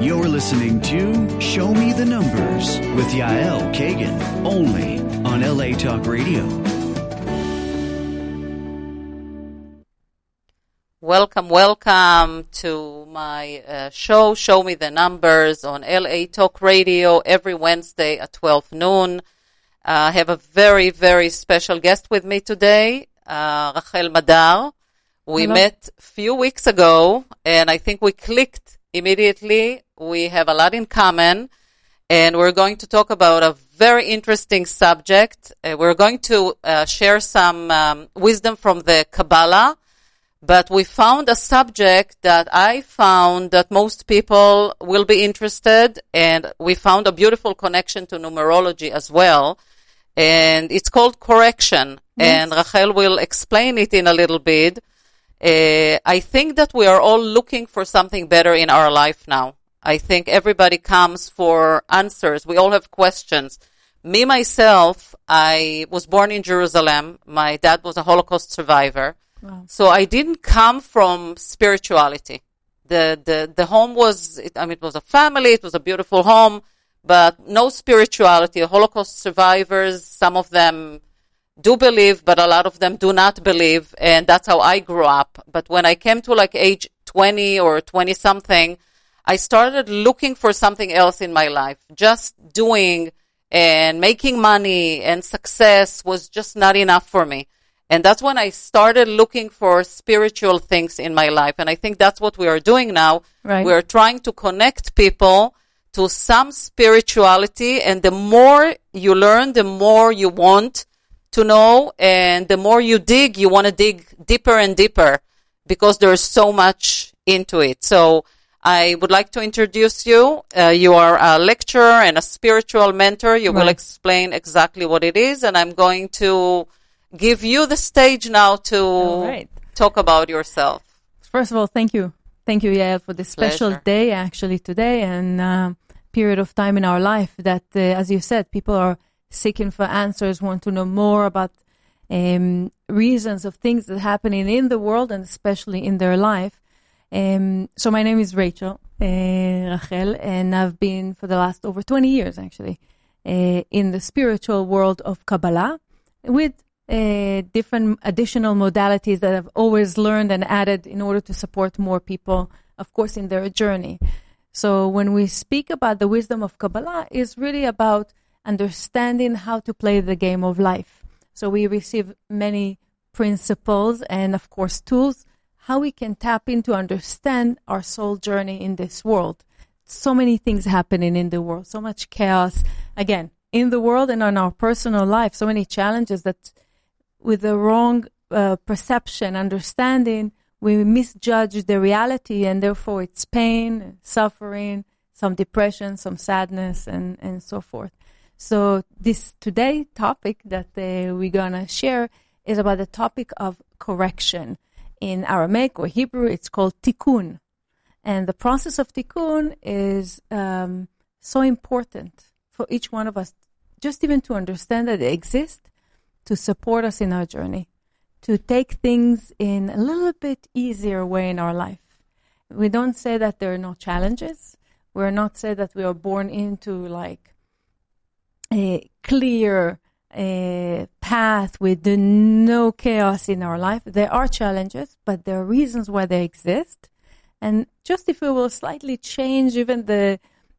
You're listening to Show Me the Numbers with Yael Kagan, only on LA Talk Radio. Welcome to my show, Show Me the Numbers, on LA Talk Radio every Wednesday at 12 noon. I have a very, very special guest with me today, Rachel Madar. We met a few weeks ago, and I think we clicked immediately. We have a lot in common, and we're going to talk about a very interesting subject. We're going to share some wisdom from the Kabbalah, but we found a subject that I found that most people will be interested, and we found a beautiful connection to numerology as well, and it's called correction, and Rachel will explain it in a little bit. I think that we are all looking for something better in our life now. I think everybody comes for answers. We all have questions. Me, myself, I was born in Jerusalem. My dad was a Holocaust survivor. Wow. So I didn't come from spirituality. The home was, it was a family, it was a beautiful home, but no spirituality. Holocaust survivors, some of them do believe, but a lot of them do not believe, and that's how I grew up. But when I came to like age 20 or 20 something, I started looking for something else in my life. Just doing and making money and success was just not enough for me. And that's when I started looking for spiritual things in my life. And I think that's what we are doing now. Right. We are trying to connect people to some spirituality, and the more you learn, the more you want to know, and the more you dig, you want to dig deeper and deeper because there's so much into it. So I would like to introduce you. You are a lecturer and a spiritual mentor. You will explain exactly what it is, and I'm going to give you the stage now to talk about yourself. First of all, thank you. Thank you, Yael, for this special day, actually, today, and period of time in our life that, as you said, people are seeking for answers, want to know more about reasons of things that are happening in the world and especially in their life. So my name is Rachel, Rachel, and I've been for the last over 20 years, actually, in the spiritual world of Kabbalah with different additional modalities that I've always learned and added in order to support more people, of course, in their journey. So when we speak about the wisdom of Kabbalah, it's really about understanding how to play the game of life. So we receive many principles and, of course, tools, how we can tap into understand our soul journey in this world. So many things happening in the world, so much chaos, again, in the world and in our personal life, so many challenges that with the wrong perception, understanding, we misjudge the reality, and therefore it's pain, suffering, some depression, some sadness, and so forth. So this today topic that we're going to share is about the topic of correction. In Aramaic or Hebrew, it's called tikkun. And the process of tikkun is so important for each one of us, just even to understand that they exist, to support us in our journey, to take things in a little bit easier way in our life. We don't say that there are no challenges. We're not say that we are born into like a clear path with no chaos in our life. There are challenges, but there are reasons why they exist. And just if we will slightly change even the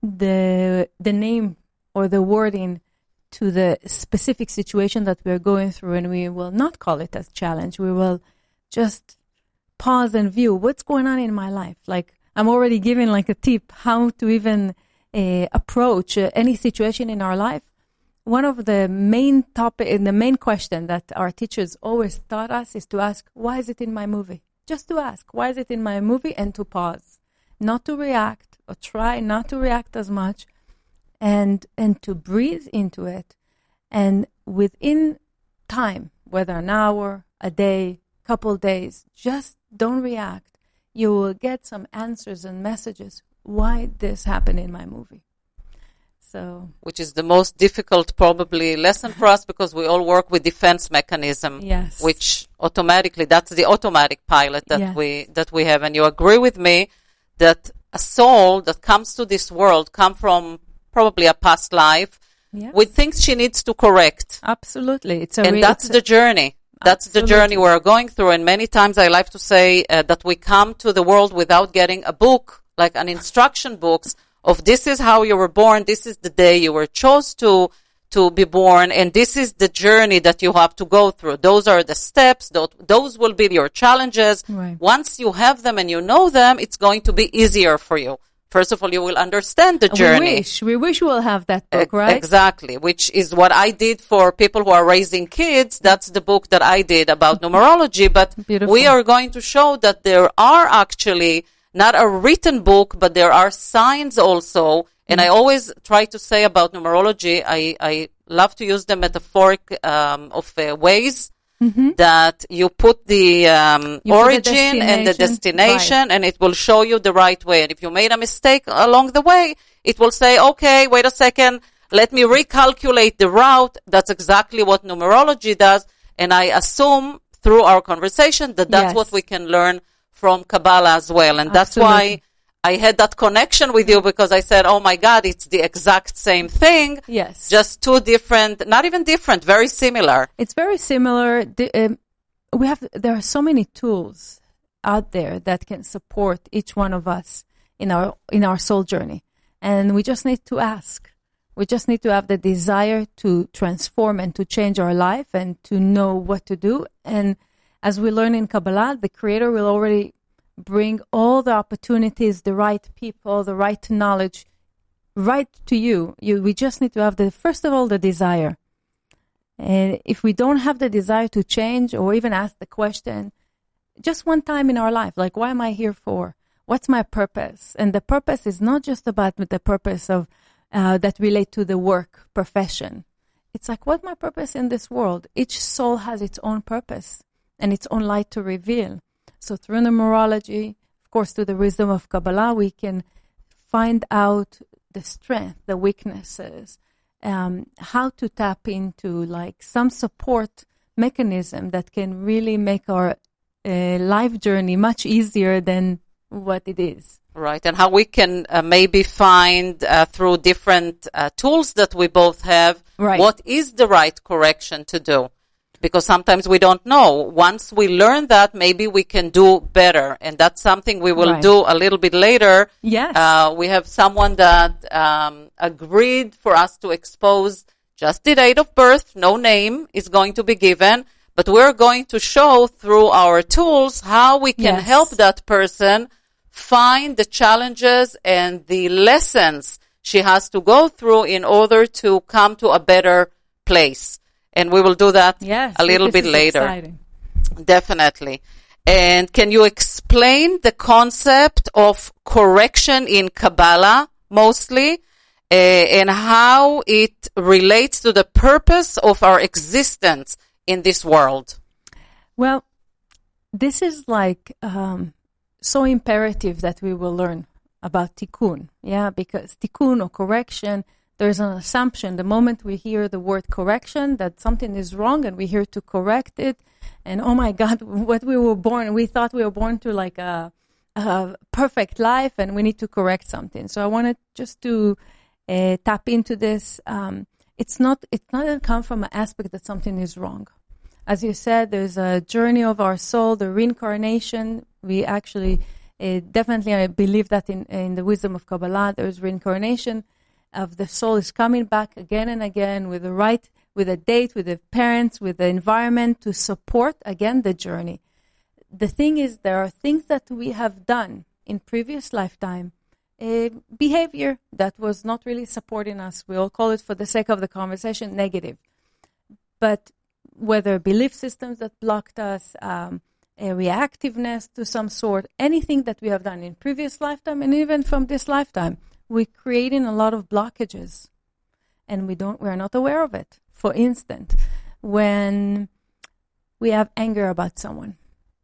name or the wording to the specific situation that we're going through, and we will not call it as challenge. We will just pause and view what's going on in my life. Like I'm already giving like a tip how to even approach any situation in our life. One of the main question that our teachers always taught us is to ask, why is it in my movie? Just to ask, why is it in my movie? And to pause, not to react, or try not to react as much, and to breathe into it. And within time, whether an hour, a day, couple days, just don't react. You will get some answers and messages. Why this happened in my movie? So, which is the most difficult probably lesson for us because we all work with defense mechanism, which automatically, that's the automatic pilot that we have. And you agree with me that a soul that comes to this world, come from probably a past life, with things she needs to correct. Absolutely. That's the journey. That's the journey we're going through. And many times I like to say that we come to the world without getting a book, like an instruction books of this is how you were born, this is the day you were chosen to be born, and this is the journey that you have to go through. Those are the steps. Those will be your challenges. Right. Once you have them and you know them, it's going to be easier for you. First of all, you will understand the journey. We wish we will have that book, right? Exactly, which is what I did for people who are raising kids. That's the book that I did about numerology. But we are going to show that there are actually not a written book, but there are signs also. And I always try to say about numerology, I love to use the metaphoric of ways. That you put the origin and the destination, and it will show you the right way. And if you made a mistake along the way, it will say, okay, wait a second, let me recalculate the route. That's exactly what numerology does. And I assume through our conversation that that's what we can learn from Kabbalah as well. And that's why I had that connection with you, because I said, oh my God, it's the exact same thing. Yes. Just two different, not even different, very similar. It's very similar. There are so many tools out there that can support each one of us in our soul journey. And we just need to ask. We just need to have the desire to transform and to change our life and to know what to do. And as we learn in Kabbalah, the Creator will already bring all the opportunities, the right people, the right knowledge, right to you. We just need to have first of all, the desire. And if we don't have the desire to change or even ask the question, just one time in our life, like, what am I here for? What's my purpose? And the purpose is not just about the purpose of that relate to the work profession. It's like, what's my purpose in this world? Each soul has its own purpose and its own light to reveal. So through numerology, of course, through the wisdom of Kabbalah, we can find out the strength, the weaknesses, how to tap into like some support mechanism that can really make our life journey much easier than what it is. Right, and how we can maybe find through different tools that we both have, what is the right correction to do. Because sometimes we don't know. Once we learn that, maybe we can do better. And that's something we will do a little bit later. Yes. We have someone that agreed for us to expose just the date of birth. No name is going to be given. But we're going to show through our tools how we can help that person find the challenges and the lessons she has to go through in order to come to a better place. And we will do that a little bit later. Exciting. Definitely. And can you explain the concept of correction in Kabbalah mostly, and how it relates to the purpose of our existence in this world? Well, this is like so imperative that we will learn about tikkun, because tikkun or correction, there's an assumption the moment we hear the word correction that something is wrong and we're here to correct it. And oh my God, what we thought we were born to like a perfect life and we need to correct something. So I wanted just to tap into this. It's not come from an aspect that something is wrong. As you said, there's a journey of our soul, the reincarnation. We actually definitely, I believe that in the wisdom of Kabbalah, there's reincarnation of the soul is coming back again and again with a date, with the parents, with the environment to support again the journey. The thing is, there are things that we have done in previous lifetime, behavior that was not really supporting us. We all call it, for the sake of the conversation, negative. But whether belief systems that blocked us, a reactiveness to some sort, anything that we have done in previous lifetime and even from this lifetime, we're creating a lot of blockages and we're not aware of it. For instance, when we have anger about someone,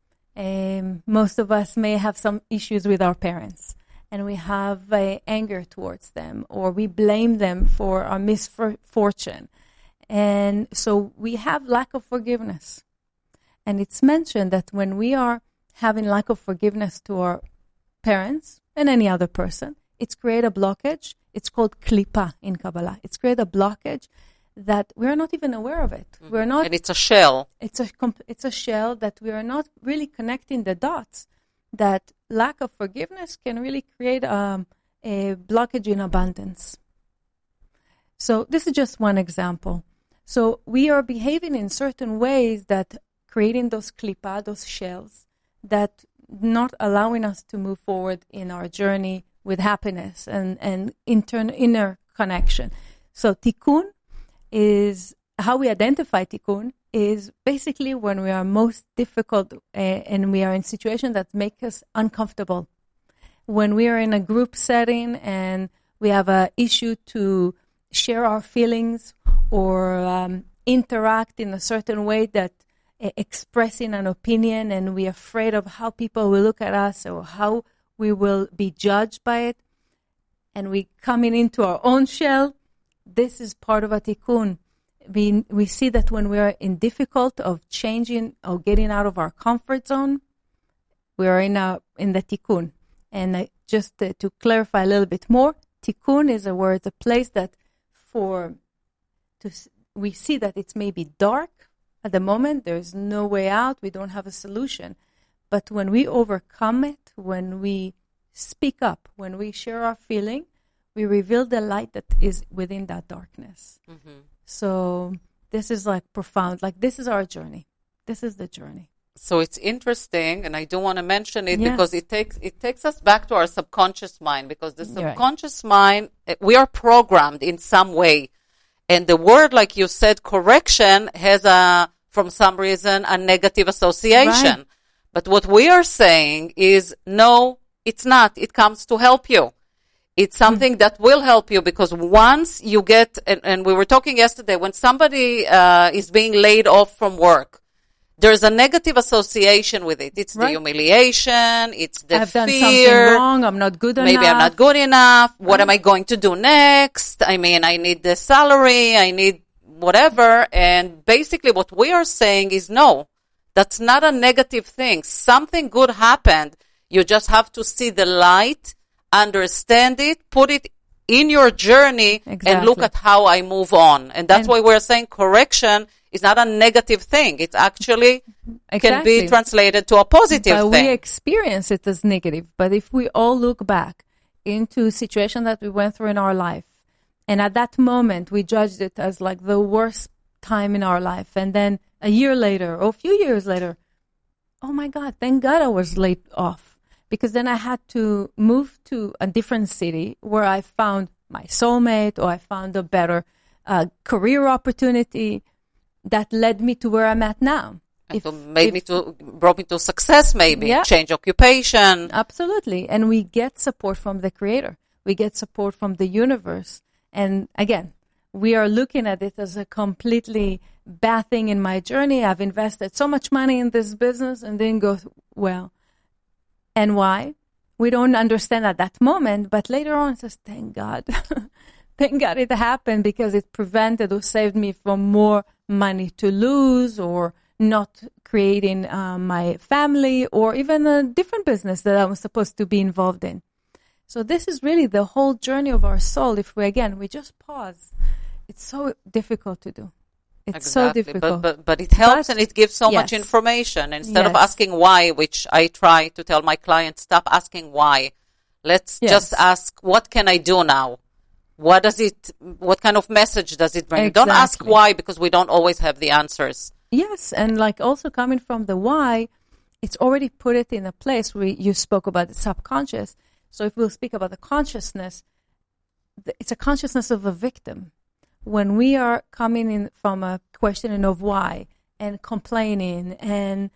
most of us may have some issues with our parents and we have anger towards them, or we blame them for our misfortune. And so we have lack of forgiveness. And it's mentioned that when we are having lack of forgiveness to our parents, and any other person. It's create a blockage. It's called klipa in Kabbalah. It's create a blockage that we're not even aware of it. We're not, and it's a shell. It's a shell that we are not really connecting the dots. That lack of forgiveness can really create a blockage in abundance. So this is just one example. So we are behaving in certain ways that creating those klipa, those shells, that not allowing us to move forward in our journey with happiness and inner connection. So tikkun is, how we identify tikkun is basically when we are most difficult and we are in situations that make us uncomfortable. When we are in a group setting and we have an issue to share our feelings or interact in a certain way that expressing an opinion, and we're afraid of how people will look at us or how we will be judged by it, and we coming into our own shell, this is part of a tikkun. We see that when we are in difficult of changing or getting out of our comfort zone, we are in the tikkun. And just to clarify a little bit more, tikkun is a word, a place that we see that it's maybe dark at the moment. There's no way out. We don't have a solution. But when we overcome it, when we speak up, when we share our feeling, we reveal the light that is within that darkness. Mm-hmm. So this is like profound. Like this is our journey. This is the journey. So it's interesting, and I do want to mention it because it takes us back to our subconscious mind, because the subconscious mind, we are programmed in some way. And the word, like you said, correction, has from some reason, a negative association. Right. But what we are saying is, no, it's not. It comes to help you. It's something that will help you, because once you get, and we were talking yesterday, when somebody is being laid off from work, there's a negative association with it. It's the humiliation, it's the I've fear. I've done something wrong, I'm not good enough. Maybe I'm not good enough. What am I going to do next? I mean, I need the salary, I need whatever. And basically what we are saying is, no, that's not a negative thing. Something good happened. You just have to see the light, understand it, put it in your journey, and look at how I move on. And that's why we're saying correction is not a negative thing. It actually can be translated to a positive thing. We experience it as negative. But if we all look back into a situation that we went through in our life, and at that moment we judged it as like the worst time in our life, and then a year later or a few years later, oh my God, thank God I was laid off. Because then I had to move to a different city where I found my soulmate, or I found a better career opportunity that led me to where I'm at now. Brought me to success, maybe, change occupation. Absolutely. And we get support from the Creator. We get support from the universe. And again, we are looking at it as a completely bad thing in my journey. I've invested so much money in this business and didn't go well. And why? We don't understand at that moment, but later on it says, thank God. Thank God it happened, because it prevented or saved me from more money to lose, or not creating my family, or even a different business that I was supposed to be involved in. So this is really the whole journey of our soul. If we just pause. It's so difficult to do. It's so difficult. But it helps, and it gives so much information. Instead of asking why, which I try to tell my clients, stop asking why. Let's just ask, what can I do now? What kind of message does it bring? Don't ask why, because we don't always have the answers. Yes, and like also coming from the why, it's already put it in a place where you spoke about the subconscious. So if we'll speak about the consciousness, it's a consciousness of a victim. When we are coming in from a questioning of why and complaining, and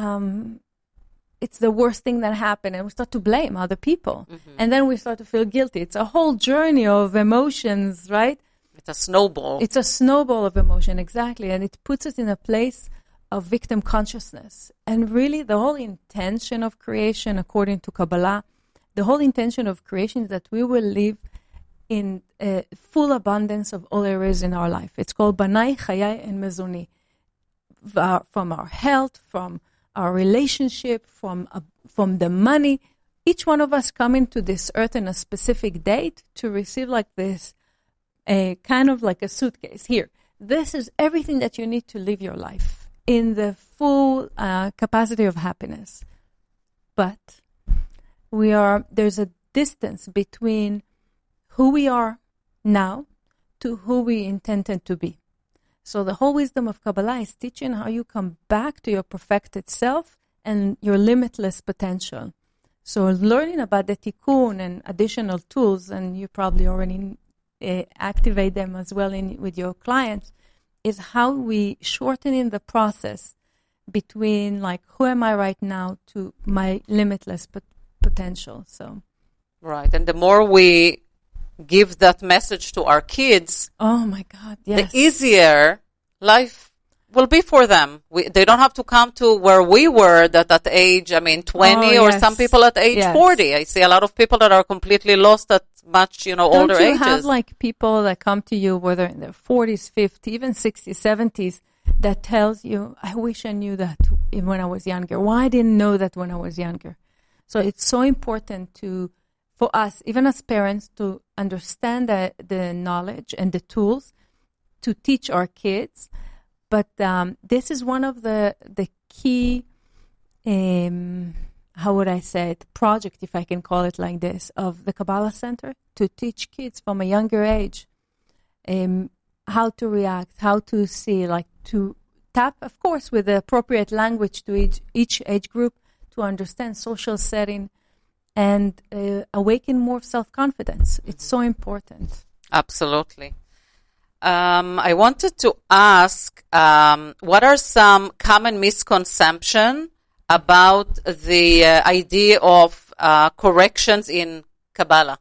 it's the worst thing that happened, and we start to blame other people. Mm-hmm. And then we start to feel guilty. It's a whole journey of emotions, right? It's a snowball. It's a snowball of emotion, exactly. And it puts us in a place of victim consciousness. And really the whole intention of creation, according to Kabbalah, the whole intention of creation is that we will live in full abundance of all areas in our life. It's called Banai, Chayai, and Mezoni. From our health, from our relationship, from the money, each one of us come into this earth in a specific date to receive like this, kind of like a suitcase. Here, this is everything that you need to live your life in the full capacity of happiness. But there's a distance between who we are now to who we intended to be. So the whole wisdom of Kabbalah is teaching how you come back to your perfected self and your limitless potential. So learning about the tikkun and additional tools, and you probably already activate them as well with your clients, is how we shorten in the process between like who am I right now to my limitless potential. So, right, and the more we give that message to our kids, oh my God, yes, the easier life will be for them. They don't have to come to where we were at age, 20, or some people at age 40. I see a lot of people that are completely lost at much, older ages. Don't you have like people that come to you, whether in their 40s, 50s, even 60s, 70s, that tells you, I wish I knew that when I was younger. Why I didn't know that when I was younger? So it's so important for us, even as parents, to understand the knowledge and the tools to teach our kids. But this is one of the key, how would I say it, project, if I can call it like this, of the Kabbalah Center, to teach kids from a younger age how to react, how to see, like to tap, of course, with the appropriate language to each age group, to understand social setting and awaken more self-confidence. It's so important. Absolutely. I wanted to ask, what are some common misconceptions about the idea of corrections in Kabbalah?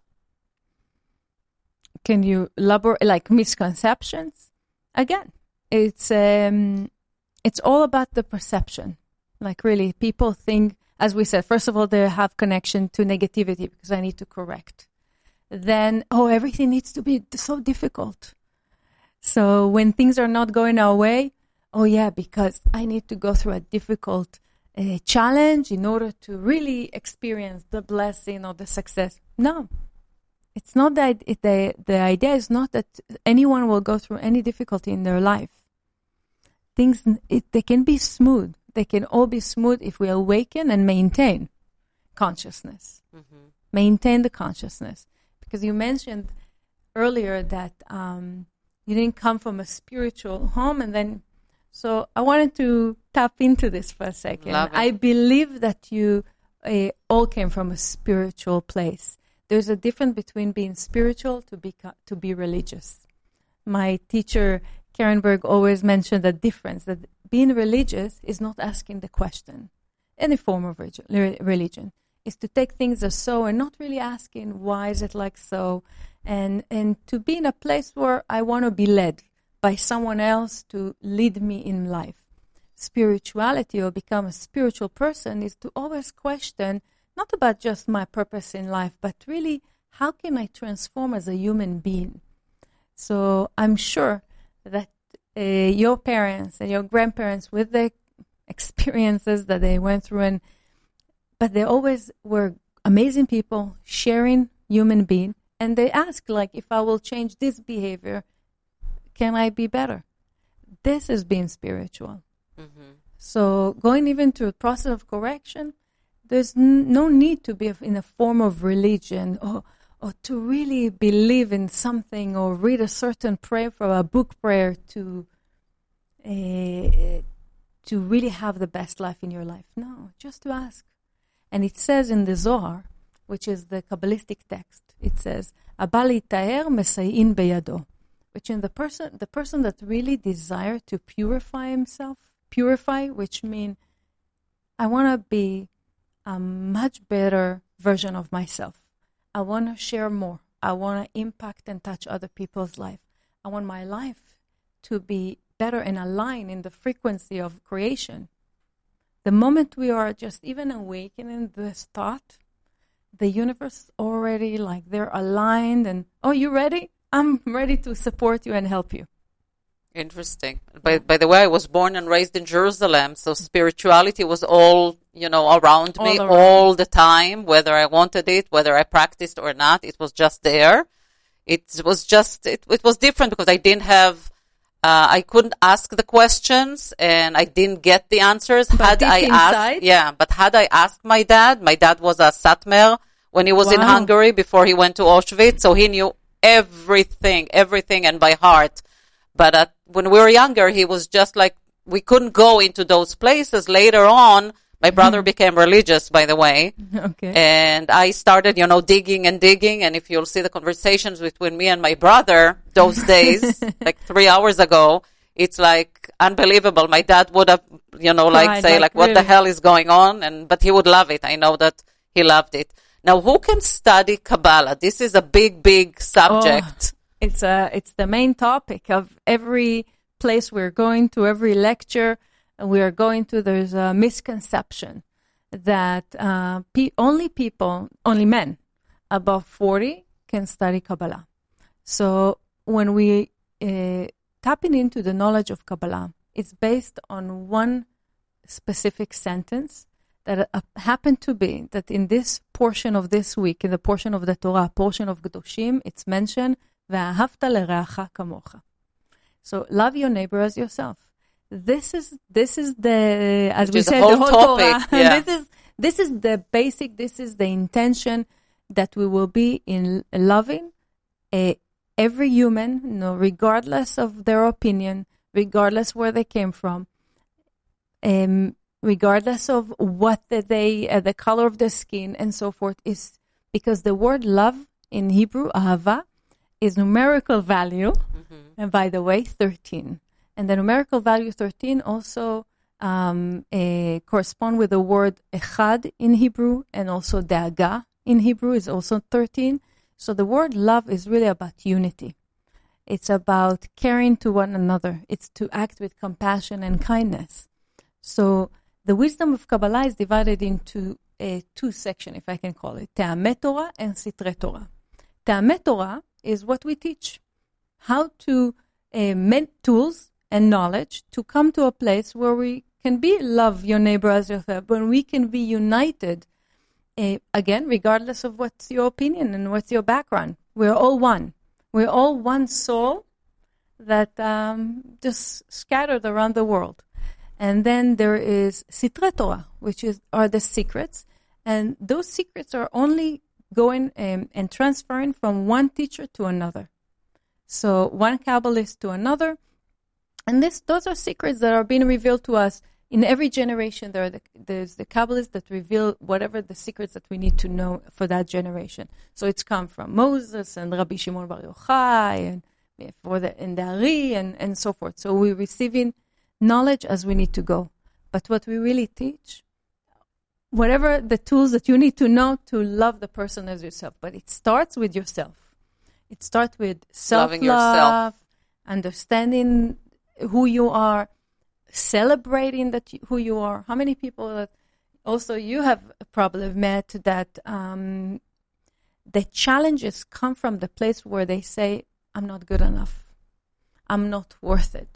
Can you elaborate, like misconceptions? Again, it's all about the perception. Like really, people think, as we said, first of all, they have connection to negativity because I need to correct. Then, everything needs to be so difficult. So when things are not going our way, because I need to go through a difficult challenge in order to really experience the blessing or the success. No, it's not that. The idea is not that anyone will go through any difficulty in their life. They can be smooth. They can all be smooth if we awaken and maintain consciousness. Mm-hmm. Maintain the consciousness. Because you mentioned earlier that you didn't come from a spiritual home, and then, so I wanted to tap into this for a second. I believe that you all came from a spiritual place. There's a difference between being spiritual to be religious. My teacher, Karen Berg, always mentioned the difference, that being religious is not asking the question. Any form of religion is to take things as so and not really asking why is it like so, and to be in a place where I want to be led by someone else to lead me in life. Spirituality, or become a spiritual person, is to always question not about just my purpose in life, but really how can I transform as a human being. So I'm sure that your parents and your grandparents, with the experiences that they went through, but they always were amazing people, sharing human being, and they ask, like, if I will change this behavior, can I be better? This is being spiritual. Mm-hmm. So going even through a process of correction, there's no need to be in a form of religion or to really believe in something or read a certain prayer from a book prayer to really have the best life in your life. No, just to ask. And it says in the Zohar, which is the Kabbalistic text, it says, "Abal itaer mesayin beyado," which in the person that really desire to purify himself, which means I want to be a much better version of myself. I want to share more. I want to impact and touch other people's life. I want my life to be better and align in the frequency of creation. The moment we are just even awakening this thought, the universe already, like, they're aligned and, you ready? I'm ready to support you and help you. Interesting. By the way, I was born and raised in Jerusalem, so spirituality was all around me all the time, whether I wanted it, whether I practiced or not. It was just there. It was different because I didn't have, I couldn't ask the questions and I didn't get the answers. But had I asked my dad was a Satmar when he was in Hungary before he went to Auschwitz. So he knew everything and by heart. But when we were younger, he was just like, we couldn't go into those places. Later on, my brother became religious, by the way. Okay. And I started, digging. And if you'll see the conversations between me and my brother those days, like 3 hours ago, it's like unbelievable. My dad would have, say, what really? the hell is going on? But he would love it. I know that he loved it. Now, who can study Kabbalah? This is a big, big subject. It's the main topic of every place we're going to, every lecture we are going to. There's a misconception that only men above 40 can study Kabbalah. So when we tapping into the knowledge of Kabbalah, it's based on one specific sentence that happened to be that in this portion of this week, in the portion of the Torah, portion of Kedoshim, it's mentioned, "Ve'ahavta lereacha kamocha." So love your neighbor as yourself. This is the, as we said, the whole topic. Torah. Yeah. This is the basic. This is the intention that we will be in loving every human, regardless of their opinion, regardless where they came from, regardless of what the color of their skin and so forth, is because the word love in Hebrew, ahava, is numerical value, and by the way, 13. And the numerical value 13 also correspond with the word echad in Hebrew, and also da'aga in Hebrew is also 13. So the word love is really about unity. It's about caring to one another. It's to act with compassion and kindness. So the wisdom of Kabbalah is divided into two sections, if I can call it, Te'ameh Torah and Sitrei Torah. Te'ameh Torah is what we teach, how to tools and knowledge to come to a place where we can love your neighbor as yourself, when we can be united, again, regardless of what's your opinion and what's your background. We're all one. We're all one soul that just scattered around the world. And then there is Sitrei Torah, which are the secrets. And those secrets are only going and transferring from one teacher to another. So one Kabbalist to another. And those are secrets that are being revealed to us in every generation. There's the Kabbalists that reveal whatever the secrets that we need to know for that generation. So it's come from Moses and Rabbi Shimon Bar Yochai and the Ari and so forth. So we're receiving knowledge as we need to go. But what we really teach, whatever the tools that you need to know to love the person as yourself. But it starts with yourself. It starts with self-love, understanding who you are, celebrating who you are. How many people that also you have probably met that the challenges come from the place where they say, I'm not good enough. I'm not worth it.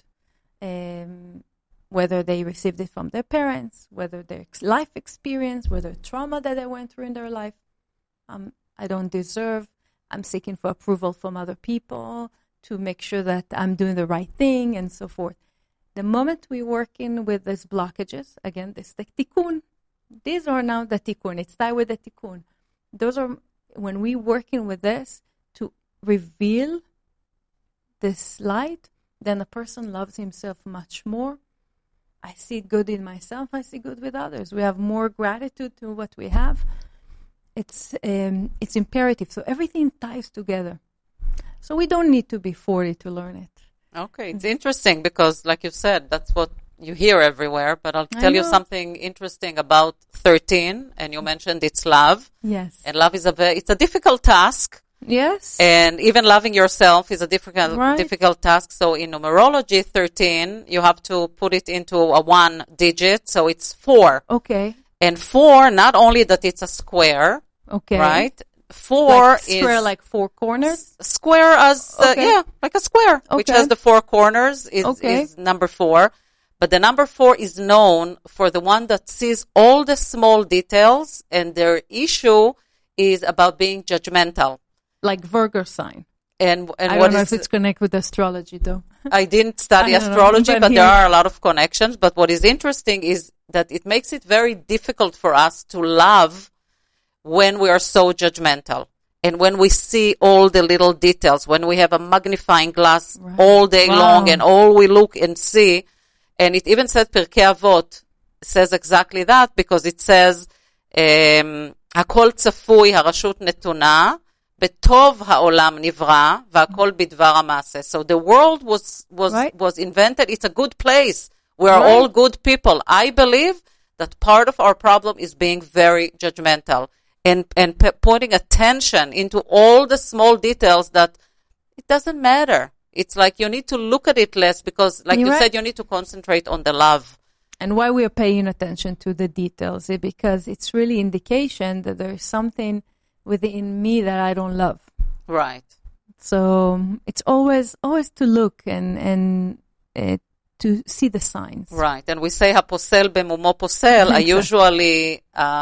Whether they received it from their parents, whether their life experience, whether trauma that they went through in their life. I don't deserve. I'm seeking for approval from other people to make sure that I'm doing the right thing and so forth. The moment we're working with these blockages, again, this the tikkun. These are now the tikkun. It's tied with the tikkun. Those are when we're working with this to reveal this light, then the person loves himself much more. I see good in myself. I see good with others. We have more gratitude to what we have. It's imperative. So everything ties together. So we don't need to be 40 to learn it. Okay, it's interesting because, like you said, that's what you hear everywhere. But I'll tell you something interesting about 13, and you mentioned it's love. Yes. And love is it's a difficult task. Yes. And even loving yourself is a difficult task. So in numerology, 13, you have to put it into a 1 digit. So it's 4. Okay. And 4, not only that it's a square. Okay. Right? 4 is square, like 4 corners. Square as like a square, which has the 4 corners is number 4. But the number 4 is known for the one that sees all the small details, and their issue is about being judgmental. Like Virgo sign. And I don't know if it's connected with astrology, though. I didn't study astrology, but there are a lot of connections. But what is interesting is that it makes it very difficult for us to love when we are so judgmental. And when we see all the little details, when we have a magnifying glass all day long and all we look and see, and it even says Pirkei Avot says exactly that, because it says, הכל צפוי, הרשות נתונה, בטוב העולם נברא, והכל בדבר המעשה. So the world was invented. It's a good place. We are all good people. I believe that part of our problem is being very judgmental and putting attention into all the small details that it doesn't matter. It's like you need to look at it less because, like you said, you need to concentrate on the love. And why we are paying attention to the details is because it's really indication that there is something within me that I don't love. Right. So it's always to look and to see the signs. Right. And we say haposel bemumo posel. I usually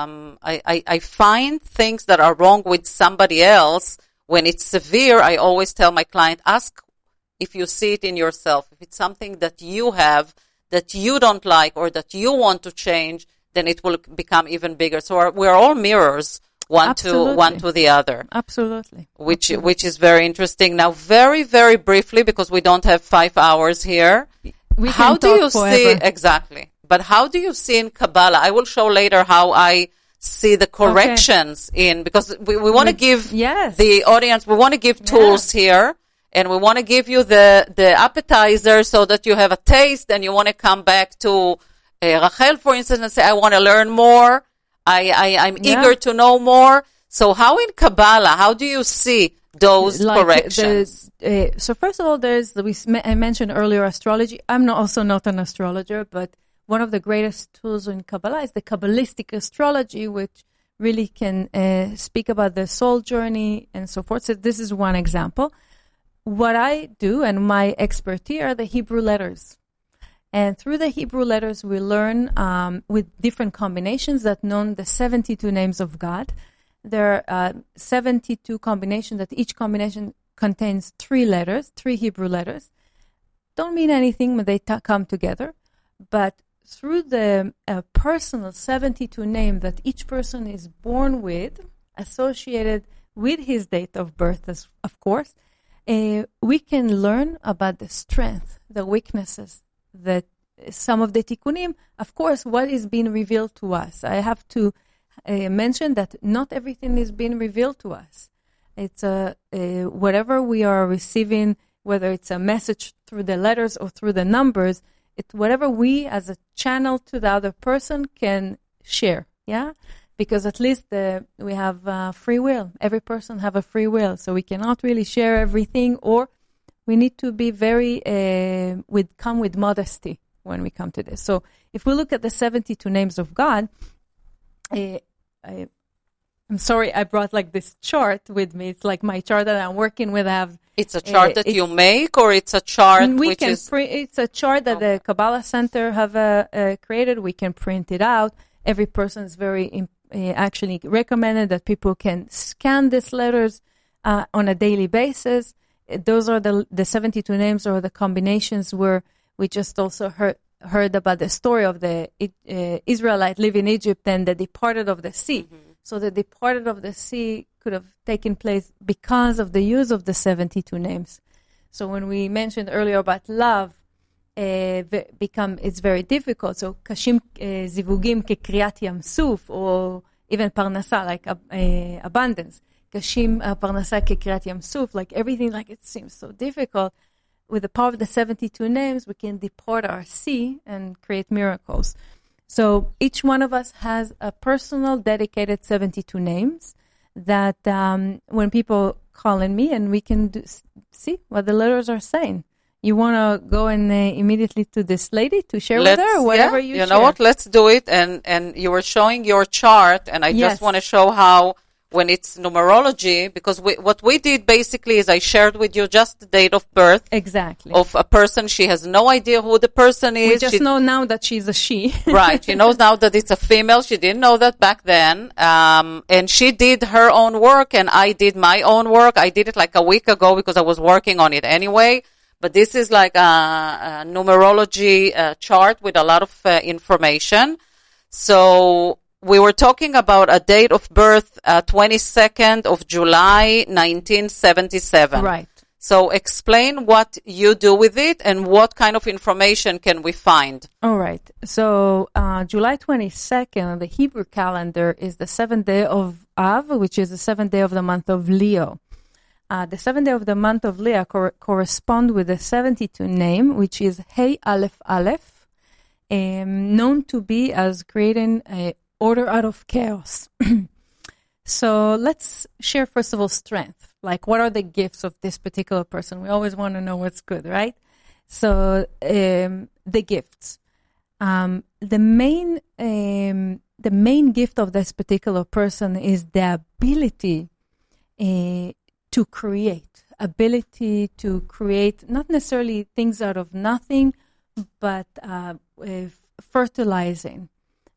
I find things that are wrong with somebody else. When it's severe, I always tell my client, ask if you see it in yourself. If it's something that you have that you don't like or that you want to change, then it will become even bigger. So we're all mirrors, one to the other. Absolutely. Which is very interesting. Now, very, very briefly, because we don't have 5 hours here. How do you see exactly? But how do you see in Kabbalah? I will show later how I see the corrections because we want to give the audience, we want to give tools here. And we want to give you the appetizer so that you have a taste and you want to come back to Rachel, for instance, and say, I want to learn more. I'm eager to know more. So how in Kabbalah, how do you see those corrections? So first of all, I mentioned earlier astrology. I'm also not an astrologer, but one of the greatest tools in Kabbalah is the Kabbalistic astrology, which really can speak about the soul journey and so forth. So this is one example. What I do and my expertise are the Hebrew letters. And through the Hebrew letters, we learn with different combinations that known the 72 names of God. There are 72 combinations that each combination contains 3 Hebrew letters. Don't mean anything when they come together. But through the personal 72 name that each person is born with, associated with his date of birth, of course, we can learn about the strength, the weaknesses, that some of the tikkunim, of course, what is being revealed to us. I have to mention that not everything is being revealed to us. It's whatever we are receiving, whether it's a message through the letters or through the numbers, it's whatever we as a channel to the other person can share. Yeah. Because at least we have free will. Every person have a free will. So we cannot really share everything, or we need to be very, come with modesty when we come to this. So if we look at the 72 names of God, I'm sorry, I brought like this chart with me. It's like my chart that I'm working with. It's a chart that you make, or it's a chart it's a chart that the Kabbalah Center have created. We can print it out. Every person is very actually recommended that people can scan these letters on a daily basis. Those are the 72 names or the combinations where we just also heard about the story of the Israelite living in Egypt and the departed of the sea. Mm-hmm. So the departed of the sea could have taken place because of the use of the 72 names. So when we mentioned earlier about love, it's very difficult. So kashim zivugim kekriyat yam suf, or even parnasa, like abundance. Kashim parnasa kekriyat yam suf, like everything, like it seems so difficult. With the power of the 72 names, we can depart our sea and create miracles. So each one of us has a personal, dedicated 72 names that when people call in me, and we can see what the letters are saying. You want to go and immediately to this lady to share with her whatever you share? You know what? Let's do it. And you were showing your chart, and I just want to show how when it's numerology, because what we did basically is I shared with you just the date of birth. Exactly. Of a person. She has no idea who the person is. We just know now that she's a she. Right. She knows now that it's a female. She didn't know that back then. And she did her own work and I did my own work. I did it like a week ago because I was working on it anyway. But this is like a numerology chart with a lot of information. So we were talking about a date of birth, 22nd of July, 1977. Right. So explain what you do with it and what kind of information can we find. All right. So July 22nd, the Hebrew calendar, is the 7th day of Av, which is the 7th day of the month of Leo. The 7th day of the month of Leo correspond with the 72 name, which is Hey Aleph Aleph, known to be as creating a order out of chaos. So let's share, first of all, strength. Like, what are the gifts of this particular person? We always want to know what's good, right? So the gifts. The main gift of this particular person is the ability to create. Ability to create, not necessarily things out of nothing, but fertilizing.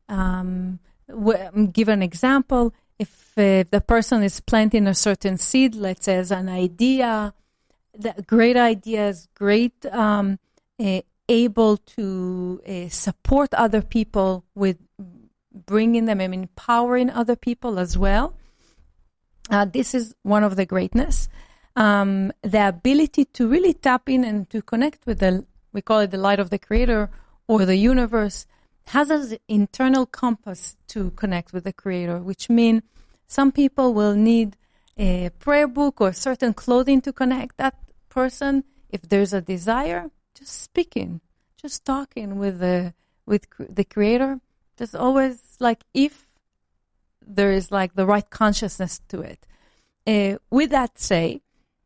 Give an example. If the person is planting a certain seed, let's say as an idea, great ideas, great able to support other people with bringing them and empowering other people as well. This is one of the greatness. The ability to really tap in and to connect with we call it the light of the Creator or the universe, has an internal compass to connect with the Creator, which means some people will need a prayer book or certain clothing to connect that person. If there's a desire, just speaking, just talking with the Creator. There's always like, if there is like the right consciousness to it. With that say,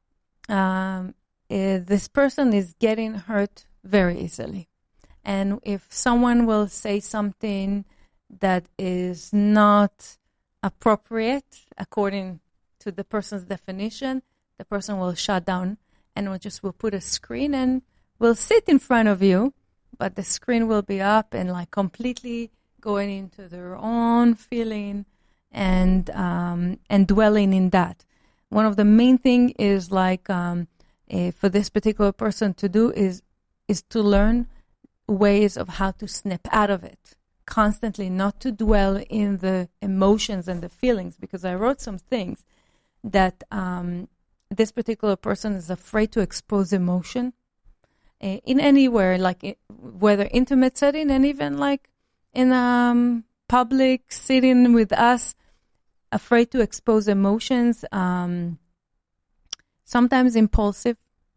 this person is getting hurt very easily. And if someone will say something that is not appropriate according to the person's definition, the person will shut down and will put a screen and will sit in front of you, but the screen will be up and like completely going into their own feeling and dwelling in that. One of the main thing is like for this particular person to do is to learn ways of how to snap out of it constantly, not to dwell in the emotions and the feelings, because I wrote some things that this particular person is afraid to expose emotion in anywhere, like whether intimate setting and even like in public sitting with us, afraid to expose emotions, sometimes impulsive,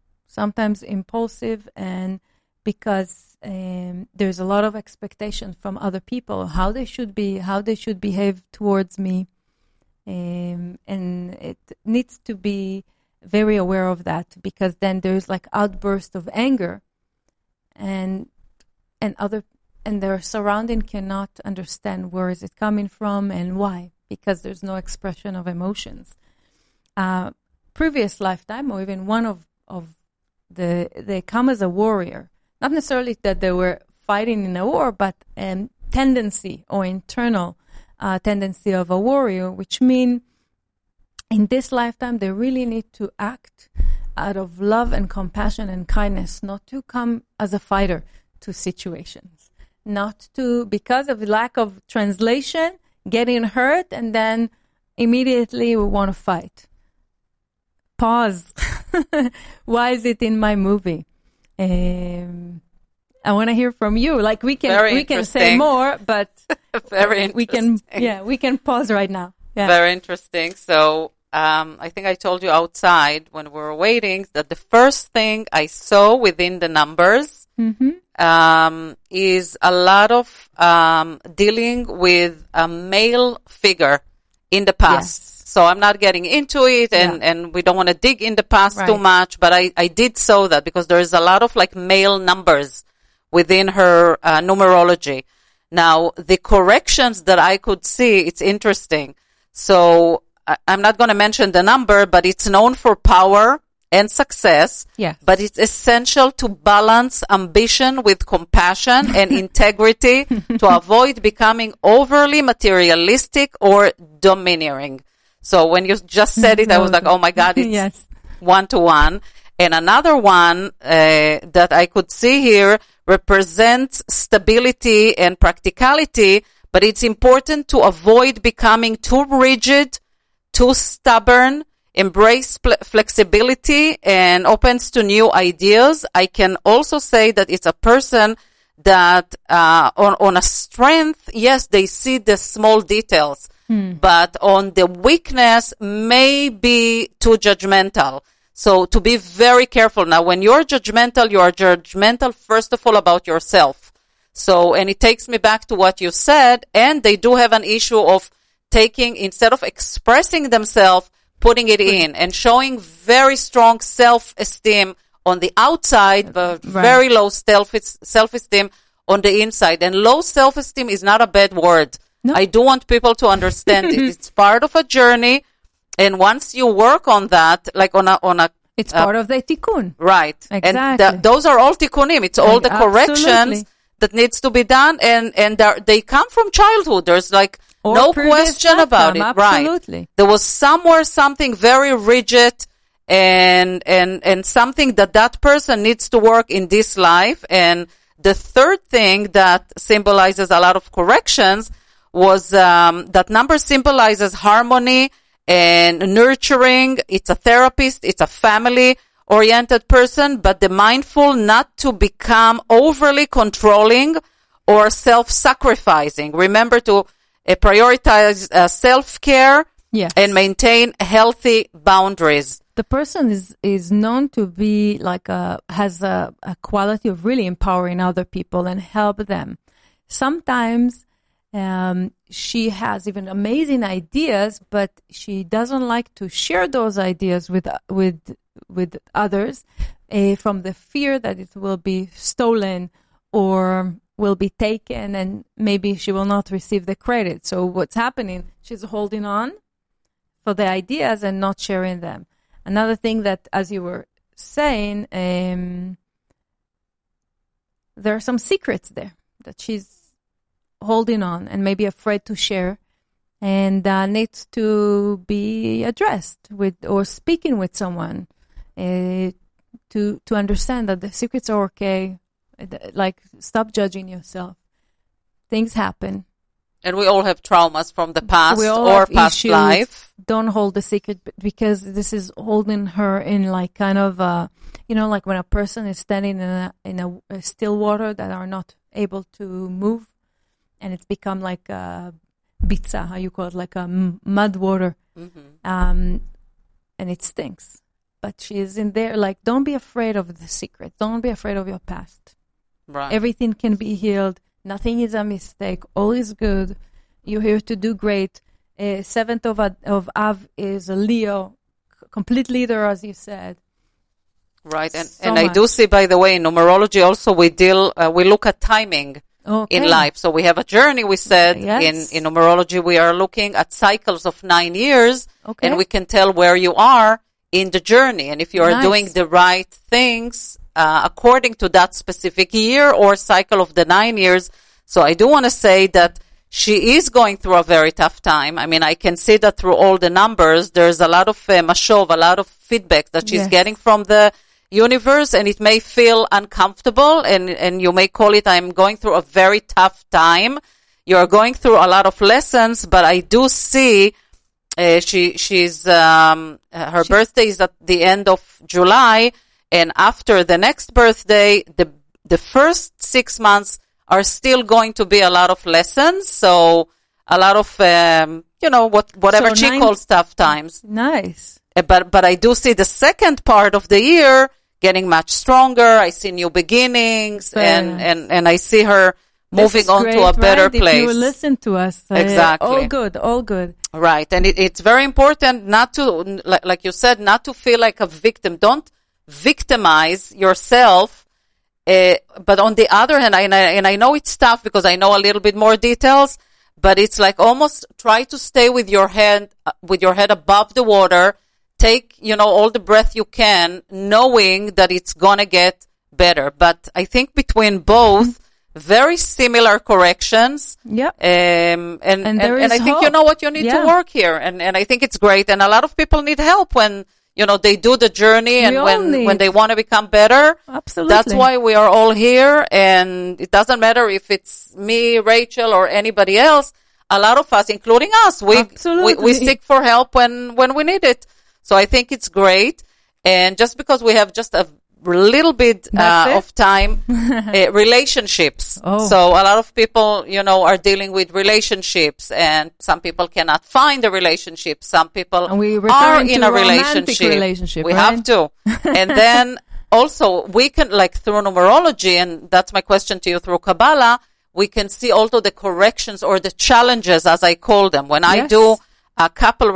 and because there's a lot of expectation from other people, how they should behave towards me. And it needs to be very aware of that, because then there's like outburst of anger and their surrounding cannot understand where is it coming from and why, because there's no expression of emotions. Previous lifetime, or even one of they come as a warrior. Not necessarily that they were fighting in a war, but tendency or internal tendency of a warrior, which means in this lifetime they really need to act out of love and compassion and kindness, not to come as a fighter to situations, not to, because of the lack of translation, getting hurt and then immediately we want to fight. Pause. Why is it in my movie? I want to hear from you. Like we can say more, but very we can pause right now. Yeah. Very interesting. So I think I told you outside when we were waiting that the first thing I saw within the numbers is a lot of dealing with a male figure in the past. Yes. So I'm not getting into it, and we don't want to dig in the past too much, but I did saw that because there is a lot of like male numbers within her numerology. Now, the corrections that I could see, it's interesting. So I'm not going to mention the number, but it's known for power and success. Yes. But it's essential to balance ambition with compassion and integrity to avoid becoming overly materialistic or domineering. So when you just said it, I was like, oh my God, it's yes. 1-to-1. And another one that I could see here represents stability and practicality, but it's important to avoid becoming too rigid, too stubborn, embrace flexibility, and opens to new ideas. I can also say that it's a person that on a strength, yes, they see the small details, but on the weakness may be too judgmental. So to be very careful. Now, when you're judgmental, you are judgmental, first of all, about yourself. So, and it takes me back to what you said, and they do have an issue of taking, instead of expressing themselves, putting it in and showing very strong self-esteem on the outside, but very low self-esteem on the inside. And low self-esteem is not a bad word. No. I do want people to understand it. It's part of a journey. And once you work on that, like on a, it's part of the tikkun, right? Exactly. And those are all tikkunim. It's all the corrections that needs to be done, and they come from childhood. There's like no question about it, absolutely. Right? There was somewhere something very rigid, and something that person needs to work in this life. And the third thing that symbolizes a lot of corrections was that number symbolizes harmony and nurturing. It's a therapist, it's a family-oriented person, but the mindful not to become overly controlling or self-sacrificing. Remember to prioritize self-care and maintain healthy boundaries. The person is known to be like has a quality of really empowering other people and help them. Sometimes she has even amazing ideas, but she doesn't like to share those ideas with others from the fear that it will be stolen or will be taken, and maybe she will not receive the credit. So what's happening? She's holding on for the ideas and not sharing them. Another thing that, as you were saying, there are some secrets there that she's holding on and maybe afraid to share, and needs to be addressed with or speaking with someone to understand that the secrets are okay. Like, stop judging yourself. Things happen. And we all have traumas from the past or past issues. Life. Don't hold the secret, because this is holding her in like kind of, like when a person is standing in a still water that are not able to move, and it's become like a bitza, how you call it, like a mud water, and it stinks. But she is in there, like, don't be afraid of the secret. Don't be afraid of your past. Right. Everything can be healed. Nothing is a mistake. All is good. You're here to do great. 7th of Av is a Leo, complete leader, as you said. Right, and I do see, by the way, in numerology also we look at timing in life. So we have a journey, we said, in numerology we are looking at cycles of 9 years, and we can tell where you are in the journey, and if you are doing the right things according to that specific year or cycle of the 9 years. So I do want to say that she is going through a very tough time. I mean, I can see that through all the numbers. There's a lot of mashov, a lot of feedback that she's getting from the universe, and it may feel uncomfortable, and you may call it, I'm going through a very tough time. You're going through a lot of lessons, but I do see her birthday is at the end of July, and after the next birthday, the first 6 months are still going to be a lot of lessons. So a lot of, whatever she calls tough times. Nice. But I do see the second part of the year getting much stronger. I see new beginnings, and I see her moving on to a better place. If you listen to us. Exactly. All good. Right. And it's very important not to, like you said, not to feel like a victim. Don't victimize yourself. But on the other hand, and I know it's tough because I know a little bit more details, but it's like almost try to stay with your head above the water. Take, all the breath you can, knowing that it's going to get better. But I think between both, very similar corrections. Yeah. And I think hope. you know what you need to work here. And I think it's great. And a lot of people need help when, they do the journey and when they want to become better. Absolutely. That's why we are all here. And it doesn't matter if it's me, Rachel, or anybody else. A lot of us, including us, we seek for help when we need it. So I think it's great. And just because we have just a little bit of time, relationships. Oh. So a lot of people, are dealing with relationships, and some people cannot find a relationship. Some people are in a relationship. We have to. And then also we can, like through numerology, and that's my question to you, through Kabbalah, we can see also the corrections or the challenges, as I call them. When I do a couple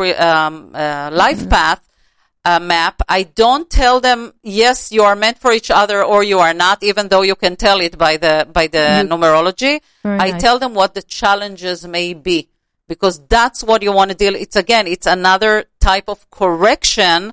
life path map, I don't tell them, yes, you are meant for each other or you are not, even though you can tell it by the numerology. I tell them what the challenges may be, because that's what you want to deal. It's another type of correction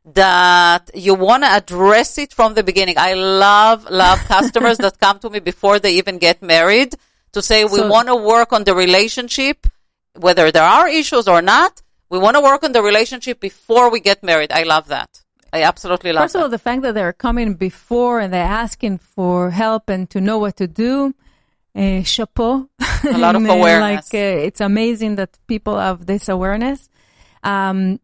that you want to address it from the beginning. I love customers that come to me before they even get married to say, we want to work on the relationship, whether there are issues or not. We want to work on the relationship before we get married. I love that. I absolutely love that. First of all, the fact that they're coming before and they're asking for help and to know what to do, chapeau. A lot of awareness. It's amazing that people have this awareness. So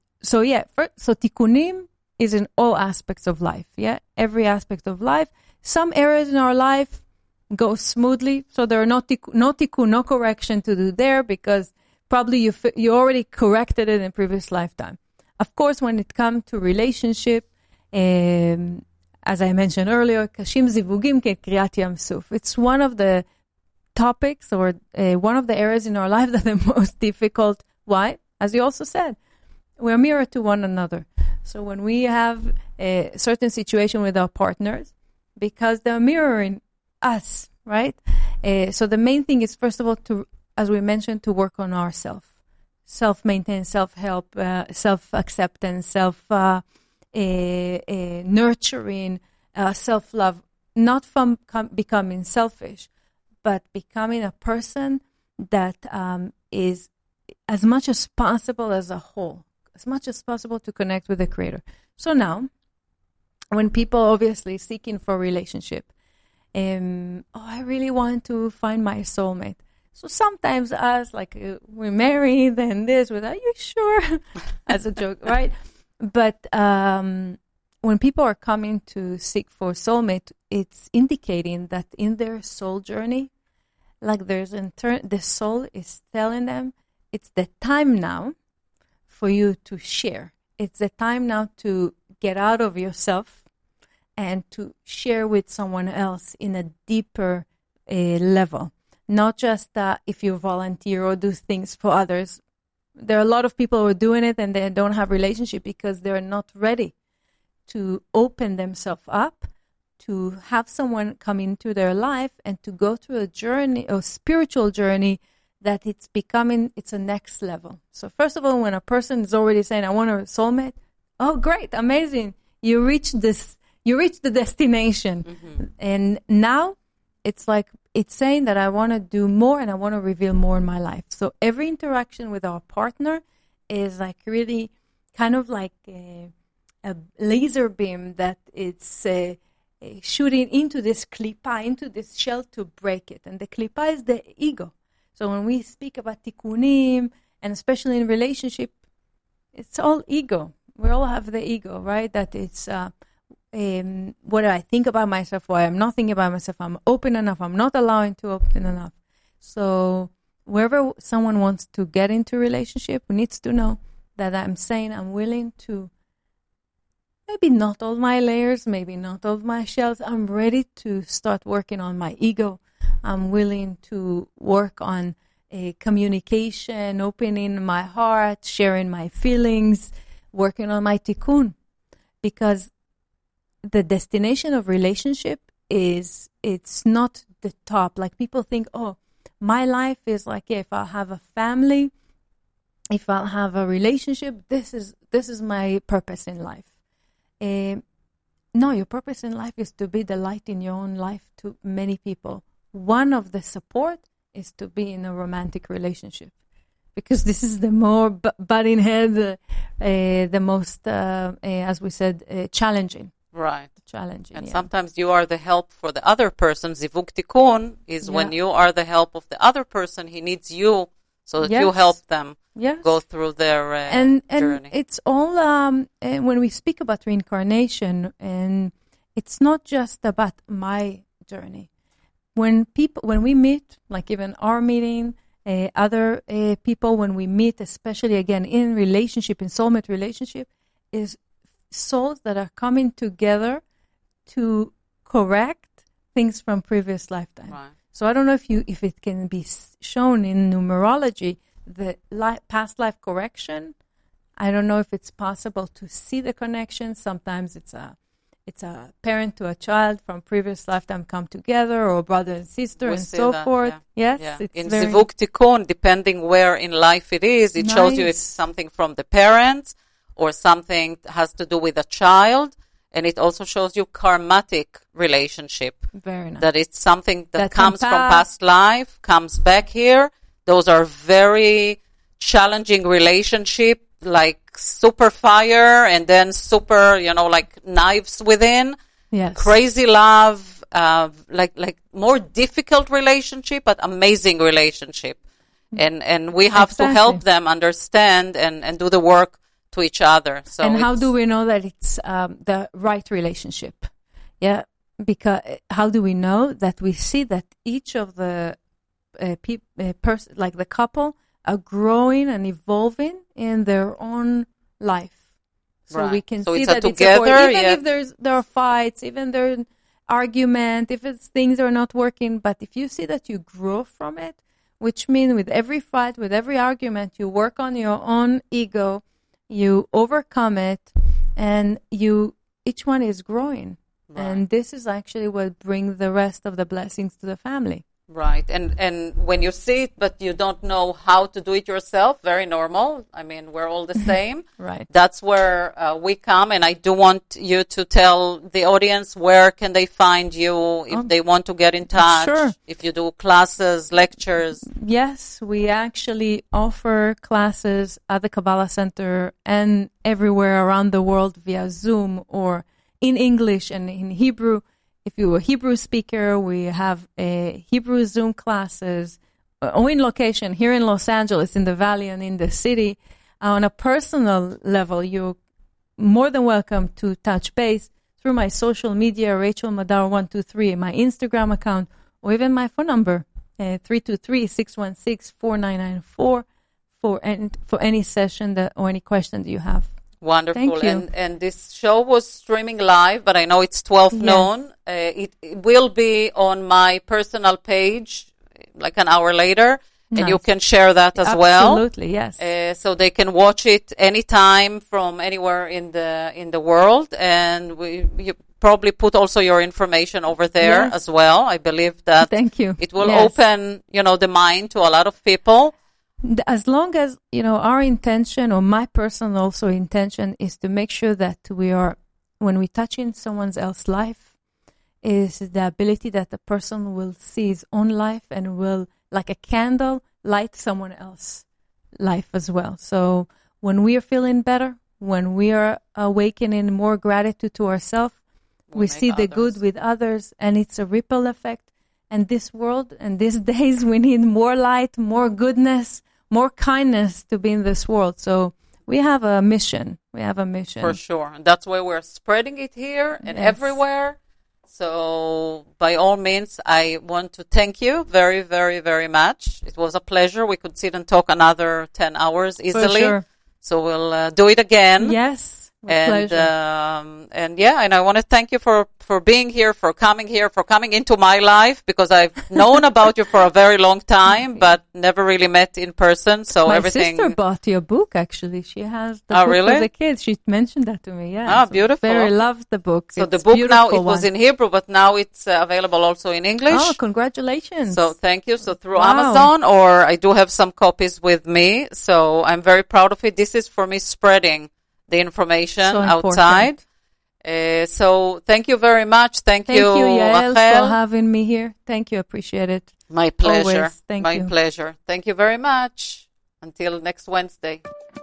tikkunim is in all aspects of life. Yeah, every aspect of life. Some areas in our life go smoothly, so there are no tikkun, no correction to do there, because probably you already corrected it in previous lifetime. Of course, when it comes to relationship, as I mentioned earlier, kashim zivugim kekriyat yam suf. It's one of the topics or one of the areas in our life that are the most difficult. Why? As you also said, we're mirror to one another. So when we have a certain situation with our partners, because they're mirroring us, right? So the main thing is, first of all, as we mentioned, to work on ourselves. Self-maintenance, self-help, self-acceptance, nurturing, self-love, not from becoming selfish, but becoming a person that is as much as possible as a whole, as much as possible to connect with the Creator. So now, when people obviously seeking for a relationship, I really want to find my soulmate. So sometimes us, we're married and this, are you sure? As a joke, right? But when people are coming to seek for soulmate, it's indicating that in their soul journey, the soul is telling them, it's the time now for you to share. It's the time now to get out of yourself and to share with someone else in a deeper level. Not just if you volunteer or do things for others. There are a lot of people who are doing it and they don't have relationship because they're not ready to open themselves up, to have someone come into their life and to go through a journey, a spiritual journey, that it's a next level. So first of all, when a person is already saying, I want a soulmate, oh, great, amazing. You reach the destination. Mm-hmm. And now it's saying that I want to do more and I want to reveal more in my life. So every interaction with our partner is really kind of like a laser beam that it's shooting into this klipa, into this shell to break it. And the klipa is the ego. So when we speak about tikkunim, and especially in relationship, it's all ego. We all have the ego, right? That it's what do I think about myself, why I'm not thinking about myself, I'm open enough, I'm not allowing to open enough. So wherever someone wants to get into a relationship, needs to know that I'm saying I'm willing to, maybe not all my layers, maybe not all my shells, I'm ready to start working on my ego. I'm willing to work on communication, opening my heart, sharing my feelings, working on my tikkun. Because the destination of relationship it's not the top. Like people think, my life is like, if I'll have a family, if I'll have a relationship, this is my purpose in life. No, your purpose in life is to be the light in your own life to many people. One of the support is to be in a romantic relationship, because this is the more butting head, the most, as we said, challenging. Right. Challenging. And sometimes you are the help for the other person. Zivug Tikkun is when you are the help of the other person. He needs you so that you help them go through their journey. And it's all, when we speak about reincarnation, and it's not just about my journey. When we meet, like even our meeting, other people, when we meet, especially again in relationship, in soulmate relationship, is souls that are coming together to correct things from previous lifetime. Right. So I don't know if it can be shown in numerology, the past life correction. I don't know if it's possible to see the connection. Sometimes it's a parent to a child from previous lifetime come together, or brother and sister, and so forth. Yeah. Yes, yeah. it's in very Zivug Tikkun, depending where in life it is, it shows you it's something from the parents or something has to do with a child, and it also shows you karmatic relationship. Very nice. That it's something that comes from past life, comes back here. Those are very challenging relationship, like super fire and then super, like knives within. Yes. Crazy love, like more difficult relationship, but amazing relationship. And we have to help them understand and do the work to each other. So and how do we know that it's the right relationship? Yeah, because how do we know that we see that each of the like the couple are growing and evolving in their own life? So we can see that together, it's even if there are fights, even there are argument, if things are not working, but if you see that you grow from it, which means with every fight, with every argument, you work on your own ego, you overcome it, and each one is growing. Right. And this is actually what brings the rest of the blessings to the family. Right. And when you see it, but you don't know how to do it yourself, very normal. I mean, we're all the same. Right. That's where we come. And I do want you to tell the audience where can they find you if they want to get in touch. Sure. If you do classes, lectures. Yes, we actually offer classes at the Kabbalah Center and everywhere around the world via Zoom or in English and in Hebrew. If you're a Hebrew speaker, we have Hebrew Zoom classes in location here in Los Angeles, in the Valley and in the city. On a personal level, you're more than welcome to touch base through my social media, Rachel Madar 123, my Instagram account, or even my phone number, 323-616-4994 for any session or any question that you have. Wonderful. And this show was streaming live, but I know it's 12 noon. It will be on my personal page like an hour later, and you can share that as well. Absolutely, yes. So they can watch it anytime from anywhere in the world, and you probably put also your information over there as well. I believe that Thank you. It will open, the mind to a lot of people. As long as, our intention, or my personal also intention, is to make sure that when we touch in someone else's life, is the ability that the person will see his own life and will, like a candle, light someone else's life as well. So when we are feeling better, when we are awakening more gratitude to ourselves, we see the good with others, and it's a ripple effect. And this world and these days, we need more light, more goodness, more kindness to be in this world. So we have a mission. For sure. And that's why we're spreading it here and everywhere. So by all means, I want to thank you very, very, very much. It was a pleasure. We could sit and talk another 10 hours easily. For sure. So we'll do it again. Yes. Pleasure. And I want to thank you for being here, for coming into my life, because I've known about you for a very long time, but never really met in person. So my everything. sister bought your book. Actually, she has the book really? for the kids. She mentioned that to me. Yeah. Ah, beautiful. Very loved the book. So it's the book now it one. was in Hebrew, but now it's available also in English. Oh, congratulations! So thank you. So through Amazon, or I do have some copies with me. So I'm very proud of it. This is for me spreading the information outside. So thank you very much. Thank you, Yael, Rachel, for having me here. Thank you. Appreciate it. My pleasure. Always. Thank you. My pleasure. Thank you very much. Until next Wednesday.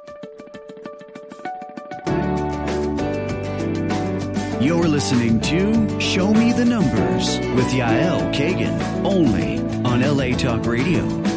You're listening to Show Me the Numbers with Yael Kagan, only on LA Talk Radio.